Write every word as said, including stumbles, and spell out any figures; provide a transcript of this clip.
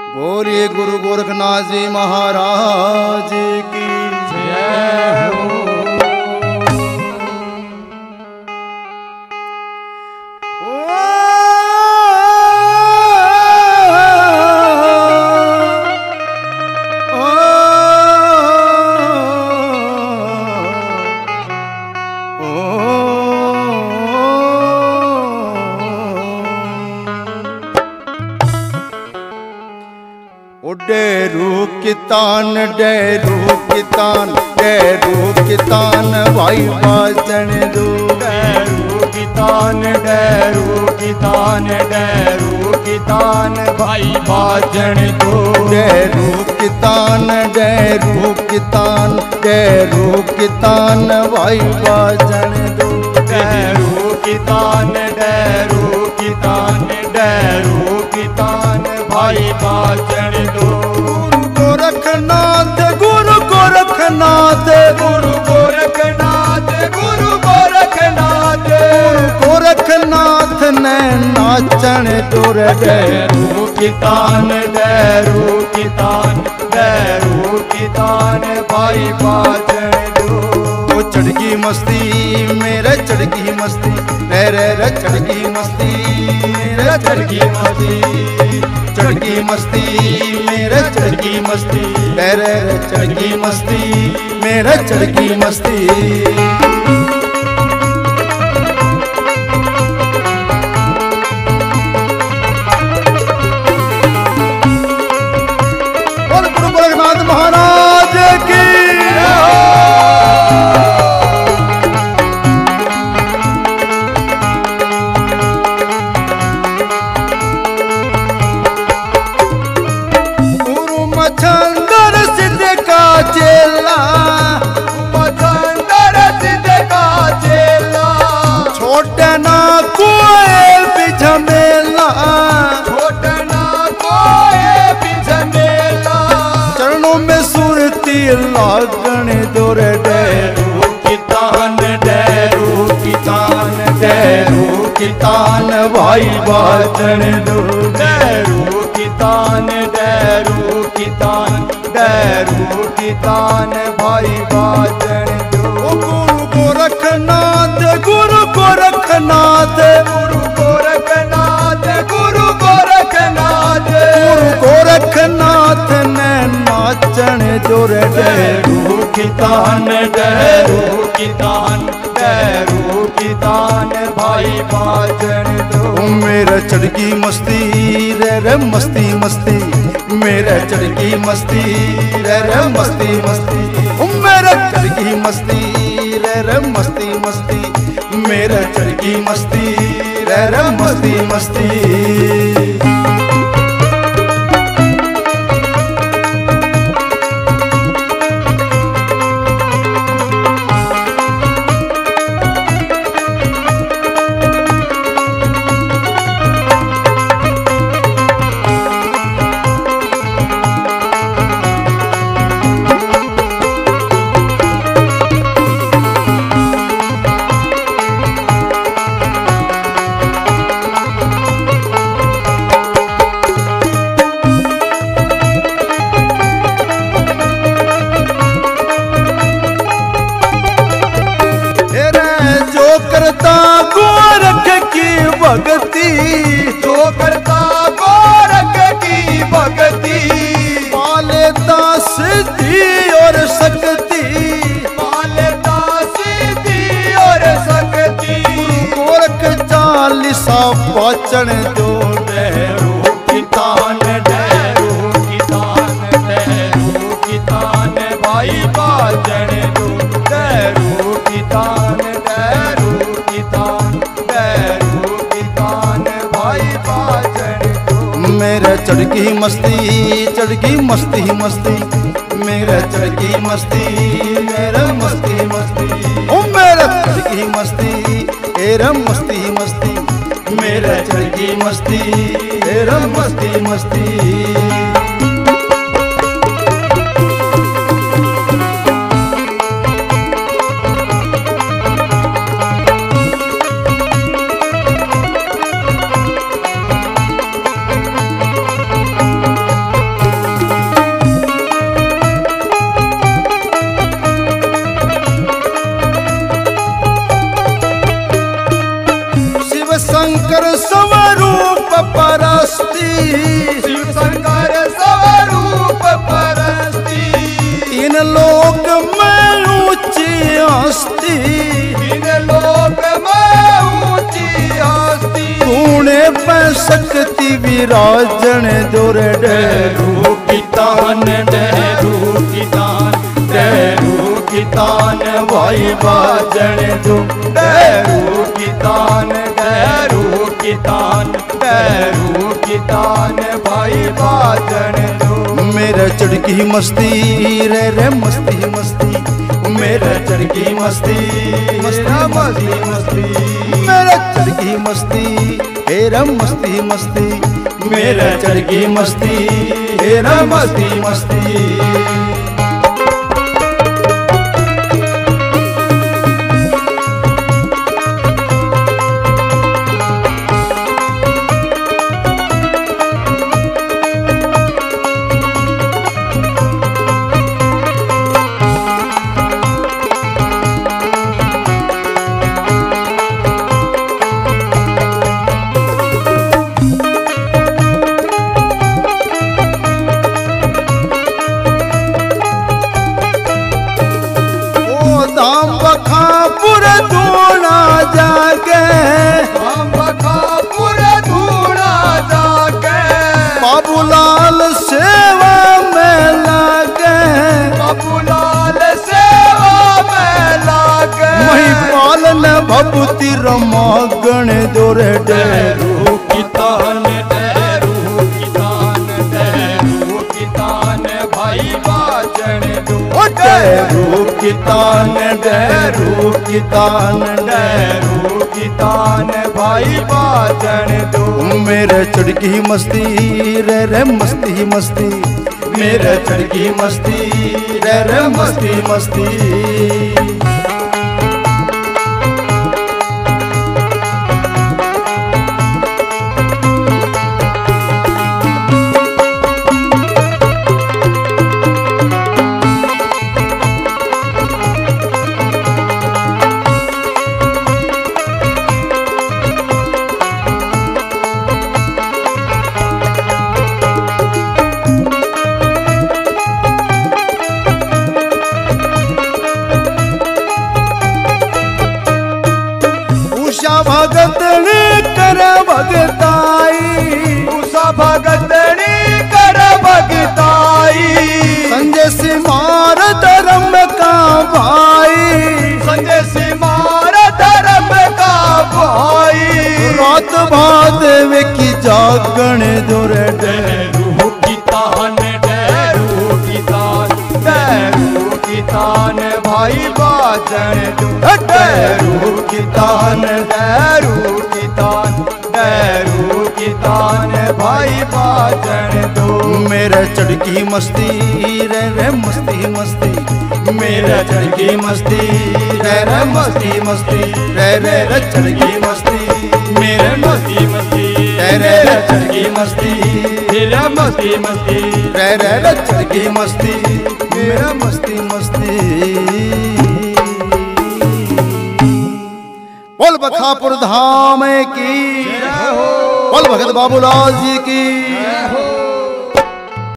बोलिए गुरु गोरखनाथ जी महाराज की जय हो। डेरू कितान डेरू कितान डेरू कितान भाई बाजन दो। डेरू कितान डेरू कितान डेरू कितान भाई बाजन दो। डेरू कितान डेरू कितान डेरू कितान भाई बाजन दो। डेरू कितान डेरू कितान डेरू कितान भाई बाजन दो। गोरखनाथ गुरु गोरखनाथ गुरु गोरखनाथ गुरु गोरखनाथ गोरखनाथ ने नाचन दुर। डेरू कितान डेरू कितान डेरू कितान भाई बाजन दो। चढ़गी मस्ती मेरे चढ़गी मस्ती रे रे रे चढ़गी मस्ती मेरे चढ़गी मस्ती चढ़गी मस्ती मेरे चढ़गी मस्ती रे रे रे चढ़गी मस्ती मेरे चढ़गी मस्ती। महाराज की गुरु मछंदर सिद्ध का चेला मछंदर सिद्ध का चेला छोटे ना कोई भी झमेला छोटना कोई भी झमेला चरणों में सुरती लागण दुर। डेरू कितान डेरू कितान डेरू कितान भाई बाजन दो। डेरू कितान डेरू कितान डेरू कितान भाई बाजन दो। गुरु गोरखनाथ गुरु गोरखनाथ गुरु गोरखनाथ गुरु गोरखनाथ गुरु गोरखनाथ ने नाचन दुर। डेरू कितान डेरू कितान डेरू कितान भाई बाजन दो। मेरा चढ़गी मस्ती रे रे मस्ती मस्ती मेरा चढ़गी मस्ती रे रे मस्ती मस्ती मेरा चढ़गी मस्ती रे रे मस्ती मस्ती मेरा चढ़गी मस्ती रे रे मस्ती मस्ती। करता गोरख की भगती जो करता गोरख की भगती पालेता सिद्धि और शक्ति पालता सिद्धि और शक्ति गोरख चालीसा पाचन दो। डेरू कितान डेरू कितान डेरू कितान भाई बाजन दो। डेरू कितान डेरू कितान डेरू कितान भाई बाजन दो। मेरा चढ़गी मस्ती चढ़गी मस्ती मस्ती मेरा चढ़गी मस्ती मेरा मस्ती मस्ती ओ मेरा चढ़गी मस्ती तेरा मस्ती मस्ती मेरा चढ़गी मस्ती तेरा मस्ती मस्ती। शक्ति विराजन दूर डहरू की तान डहरू की तान डहरू की तान भाई बाजन दो डहरू की तान डहरू की तान डहरू की तान भाई बाजन दो। मेरा चढ़की मस्ती रे रे मस्ती मस्ती मेरा चढ़की मस्ती मस्ती मस्ती मस्ती मेरा चढ़की मस्ती हेरा मस्ती मस्ती मेरा चढ़की मस्ती हेरा मस्ती मस्ती। बखापुर धूना जाके बखापुर धूना जाके बाबूलाल सेवा में लागे बाबूलाल सेवा में लागे महिपाल ने भभूति रमा गण दोर डहरू की तान डहरू की तान डहरू की तान भाई बाजन दो डहरू की तान डहरू की तान डहरू की तान भाई बाजन दो। मेरे चढ़की मस्ती रे रे मस्ती मस्ती मेरे चढ़की मस्ती रे रे मस्ती मस्ती। भगतनी कर भगताई उषा भगतनी कर भगताई संजय सिमार धर्म का भाई संजय सिमार धर्म का भाई रात भादेव की जागण दूर डहरू की तान डहरू की तान डहरू की तान भाई बाजन दो डहरू की तान डहरू की तान डहरू की तान भाई बाजन दो। मेरा चढ़की मस्ती रे रे मस्ती मस्ती मेरा चढ़की मस्ती रे रे मस्ती मस्ती रे रे रे चढ़की मस्ती मेरे मस्ती मस्ती रे रे रे चढ़की मस्ती मेरा मस्ती मस्ती रे रे रे चढ़की मस्ती मेरा मस्ती मस्ती। बोल बखापुर धाम की, बोल भगत बाबूलाल जी की।